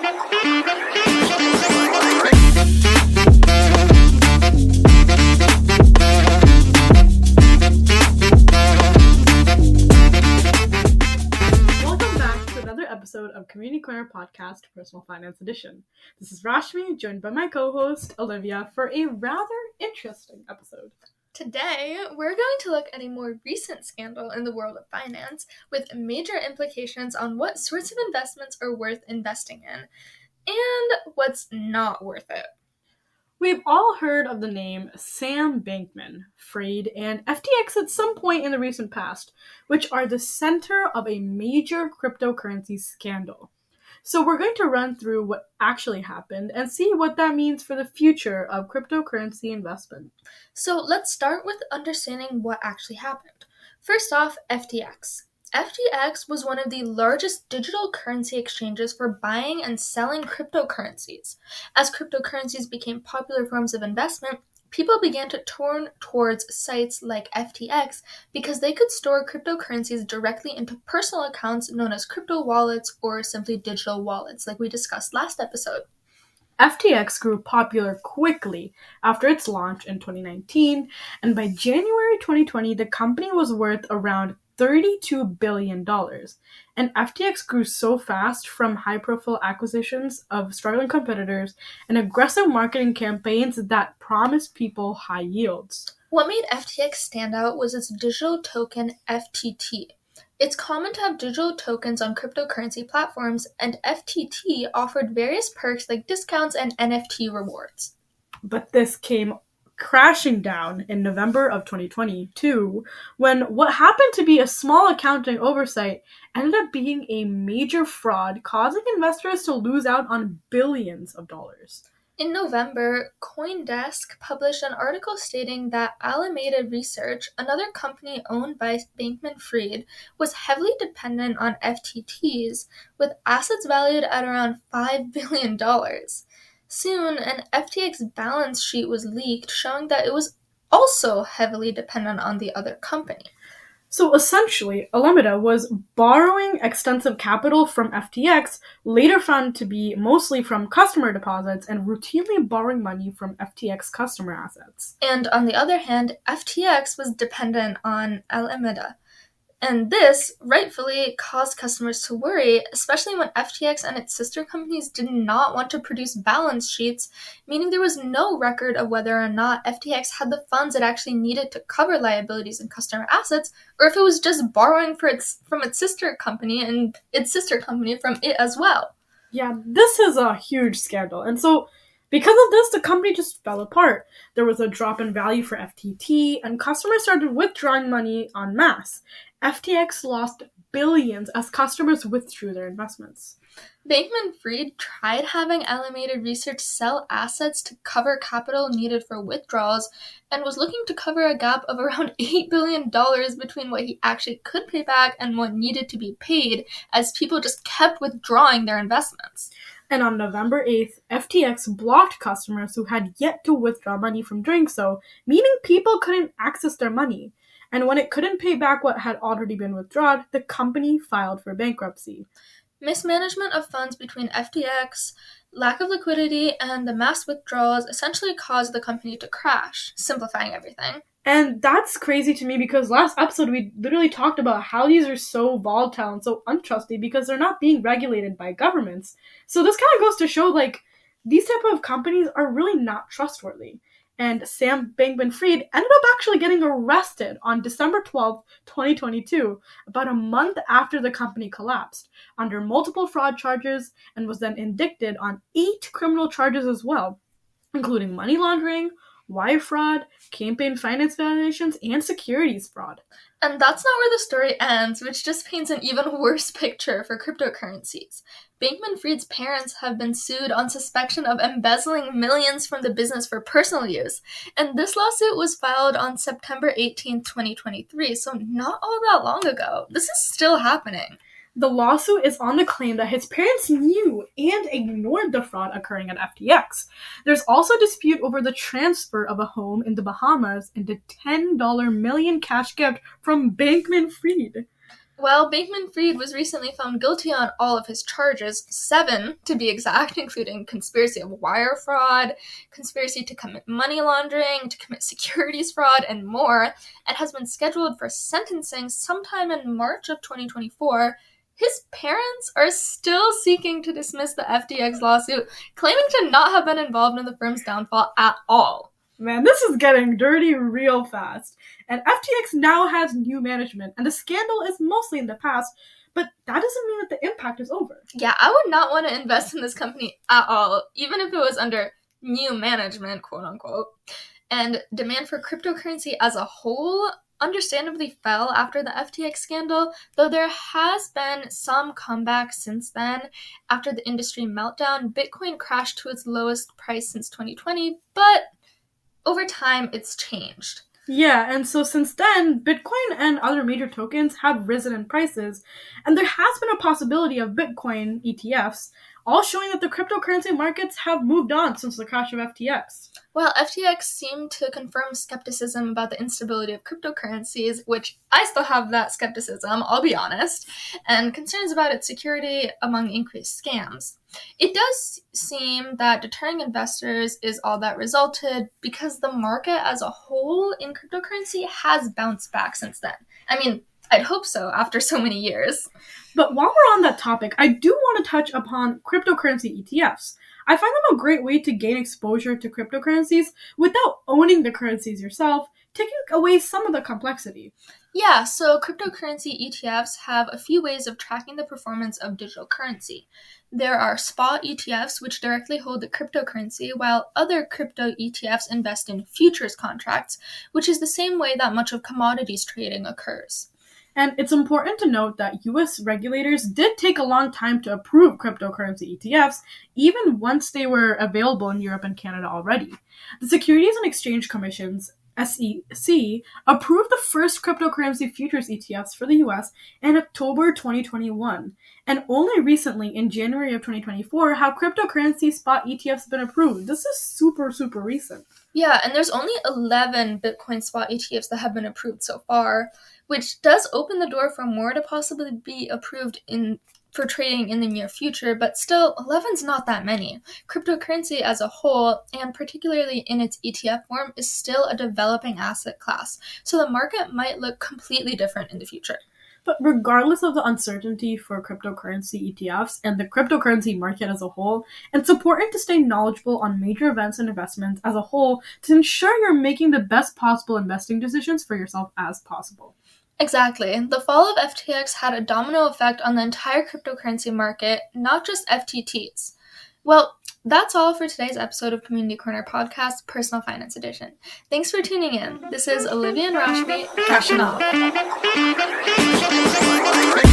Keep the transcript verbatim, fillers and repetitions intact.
Episode of Community Corner Podcast Personal Finance Edition. This is Rashmi, joined by my co-host Olivia for a rather interesting episode. Today, we're going to look at a more recent scandal in the world of finance with major implications on what sorts of investments are worth investing in and what's not worth it. We've all heard of the name Sam Bankman-Fried and F T X at some point in the recent past, which are the center of a major cryptocurrency scandal. So we're going to run through what actually happened and see what that means for the future of cryptocurrency investment. So let's start with understanding what actually happened. First off, F T X. F T X was one of the largest digital currency exchanges for buying and selling cryptocurrencies. As cryptocurrencies became popular forms of investment, people began to turn towards sites like F T X because they could store cryptocurrencies directly into personal accounts known as crypto wallets or simply digital wallets, like we discussed last episode. F T X grew popular quickly after its launch in twenty nineteen, and by January twenty twenty, the company was worth around thirty-two billion dollars. And F T X grew so fast from high-profile acquisitions of struggling competitors and aggressive marketing campaigns that promised people high yields. What made F T X stand out was its digital token F T T. It's common to have digital tokens on cryptocurrency platforms, and F T T offered various perks like discounts and N F T rewards. But this came crashing down in November of twenty twenty-two, when what happened to be a small accounting oversight ended up being a major fraud, causing investors to lose out on billions of dollars. In November, CoinDesk published an article stating that Alameda Research, another company owned by Bankman-Fried, was heavily dependent on F T Ts, with assets valued at around five billion dollars. Soon, an F T X balance sheet was leaked, showing that it was also heavily dependent on the other company. So essentially, Alameda was borrowing extensive capital from F T X, later found to be mostly from customer deposits, and routinely borrowing money from F T X customer assets. And on the other hand, F T X was dependent on Alameda. And this, rightfully, caused customers to worry, especially when F T X and its sister companies did not want to produce balance sheets, meaning there was no record of whether or not F T X had the funds it actually needed to cover liabilities and customer assets, or if it was just borrowing for its from its sister company and its sister company from it as well. Yeah, this is a huge scandal. And so, because of this, the company just fell apart. There was a drop in value for F T T, and customers started withdrawing money en masse. F T X lost billions as customers withdrew their investments. Bankman-Fried tried having Alameda Research sell assets to cover capital needed for withdrawals and was looking to cover a gap of around eight billion dollars between what he actually could pay back and what needed to be paid, as people just kept withdrawing their investments. And on November eighth, F T X blocked customers who had yet to withdraw money from doing so, meaning people couldn't access their money. And when it couldn't pay back what had already been withdrawn, the company filed for bankruptcy. Mismanagement of funds between F T X, lack of liquidity, and the mass withdrawals essentially caused the company to crash, simplifying everything. And that's crazy to me because last episode we literally talked about how these are so volatile and so untrusty because they're not being regulated by governments. So this kind of goes to show, like, these type of companies are really not trustworthy. And Sam Bankman-Fried ended up actually getting arrested on December twelfth, twenty twenty-two, about a month after the company collapsed, under multiple fraud charges, and was then indicted on eight criminal charges as well, including money laundering, wire fraud, campaign finance violations, and securities fraud. And that's not where the story ends, which just paints an even worse picture for cryptocurrencies. Bankman-Fried's parents have been sued on suspicion of embezzling millions from the business for personal use, and this lawsuit was filed on September eighteenth, twenty twenty-three, so not all that long ago. This is still happening. The lawsuit is on the claim that his parents knew and ignored the fraud occurring at F T X. There's also a dispute over the transfer of a home in the Bahamas and a ten dollars million cash gift from Bankman-Fried. Well, Bankman-Fried was recently found guilty on all of his charges, seven to be exact, including conspiracy of wire fraud, conspiracy to commit money laundering, to commit securities fraud, and more, and has been scheduled for sentencing sometime in March of twenty twenty-four. His parents are still seeking to dismiss the F T X lawsuit, claiming to not have been involved in the firm's downfall at all. Man, this is getting dirty real fast. And F T X now has new management, and the scandal is mostly in the past, but that doesn't mean that the impact is over. Yeah, I would not want to invest in this company at all, even if it was under new management, quote unquote. And demand for cryptocurrency as a whole understandably fell after the F T X scandal, though there has been some comeback since then. After the industry meltdown, Bitcoin crashed to its lowest price since twenty twenty, but over time it's changed. Yeah, and so since then, Bitcoin and other major tokens have risen in prices, and there has been a possibility of Bitcoin E T Fs, all showing that the cryptocurrency markets have moved on since the crash of F T X. Well, F T X seemed to confirm skepticism about the instability of cryptocurrencies, which I still have that skepticism, I'll be honest, and concerns about its security among increased scams. It does seem that deterring investors is all that resulted because the market as a whole in cryptocurrency has bounced back since then. I mean, I'd hope so after so many years. But while we're on that topic, I do want to touch upon cryptocurrency E T Fs. I find them a great way to gain exposure to cryptocurrencies without owning the currencies yourself, taking away some of the complexity. Yeah, so cryptocurrency E T Fs have a few ways of tracking the performance of digital currency. There are spot E T Fs, which directly hold the cryptocurrency, while other crypto E T Fs invest in futures contracts, which is the same way that much of commodities trading occurs. And it's important to note that U S regulators did take a long time to approve cryptocurrency E T Fs, even once they were available in Europe and Canada already. The Securities and Exchange Commission's S E C approved the first cryptocurrency futures E T Fs for the U S in October twenty twenty-one. And only recently, in January of twenty twenty-four, have cryptocurrency spot E T Fs been approved. This is super, super recent. Yeah, and there's only eleven Bitcoin spot E T Fs that have been approved so far, which does open the door for more to possibly be approved in for trading in the near future, but still, eleven's not that many. Cryptocurrency as a whole, and particularly in its E T F form, is still a developing asset class, so the market might look completely different in the future. But regardless of the uncertainty for cryptocurrency E T Fs and the cryptocurrency market as a whole, it's important to stay knowledgeable on major events and investments as a whole to ensure you're making the best possible investing decisions for yourself as possible. Exactly. The fall of F T X had a domino effect on the entire cryptocurrency market, not just F T Ts. Well, that's all for today's episode of Community Corner Podcast, Personal Finance Edition. Thanks for tuning in. This is Olivia and Rashmi, cashing off.